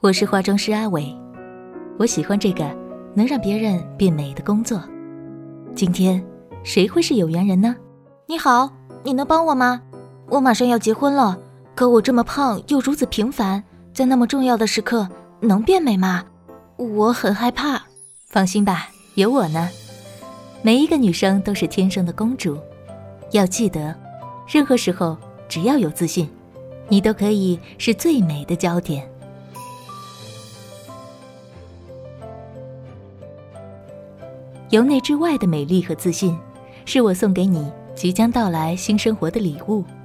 我是化妆师阿伟，我喜欢这个能让别人变美的工作。今天谁会是有缘人呢？ 你好，你能帮我吗？我马上要结婚了，可我这么胖又如此平凡，在那么重要的时刻能变美吗？我很害怕。 放心吧，有我呢。每一个女生都是天生的公主，要记得，任何时候只要有自信，你都可以是最美的焦点。由内至外的美丽和自信，是我送给你即将到来新生活的礼物。